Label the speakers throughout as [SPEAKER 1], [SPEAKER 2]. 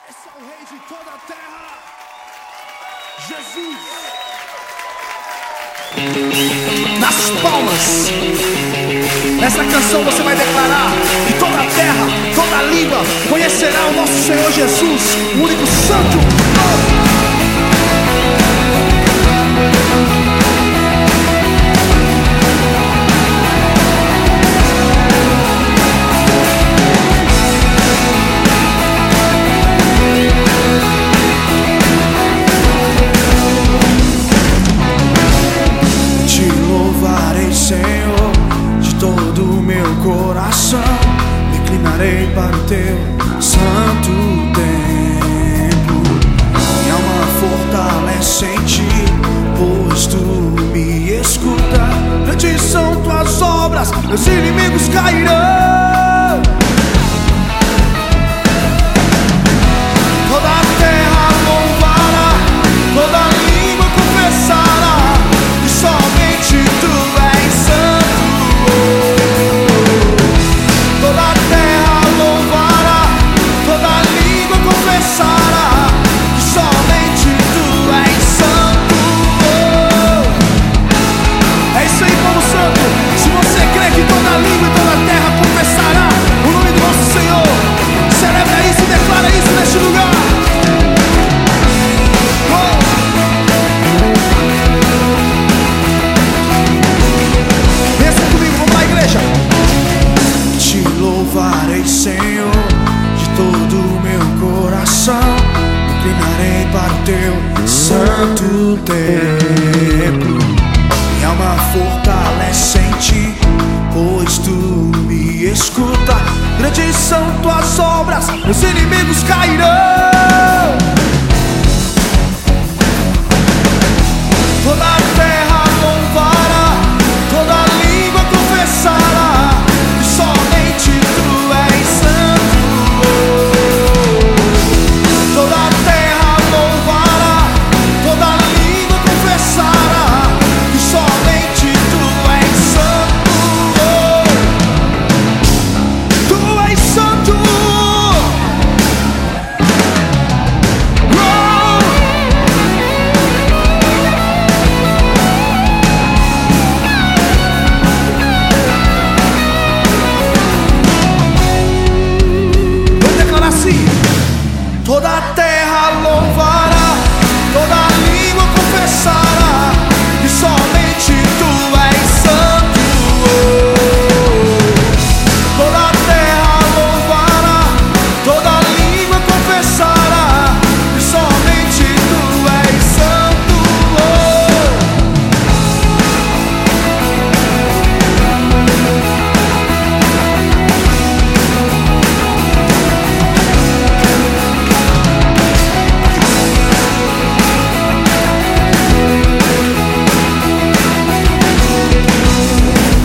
[SPEAKER 1] Esse é o Rei de toda a terra, Jesus. Nas palmas dessa canção você vai declarar que toda a terra, toda a língua conhecerá o nosso Senhor Jesus, o único santo. Senhor, de todo o meu coração, me inclinarei para o teu santo templo. Minha alma fortalece em ti, pois tu me escuta. Grandes são tuas obras, meus inimigos cairão. Toda a terra louvará, toda a língua confessará que somente tu és santo. Toda a terra louvará, toda a língua confessará que somente tu és santo. É isso aí, povo santo. Se você crê que toda a língua e toda a terra confessará o nome do nosso Senhor, celebra isso e declara isso neste lugar. Te louvarei, Senhor, de todo o meu coração, me inclinarei para o teu santo templo. Minha alma fortalece em ti, pois tu me escuta. Grandes são tuas obras, meus inimigos cairão. Toda a terra louvará, toda a língua confessará que somente tu és santo. Toda a terra louvará, toda a língua confessará que somente tu és santo. Tu és santo. Toda a terra louvará, toda a língua confessará que somente tu és santo. Toda a terra louvará, toda a língua confessará que somente tu és santo.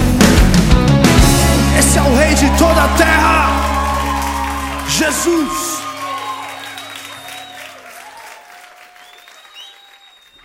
[SPEAKER 1] Toda a terra, Jesus.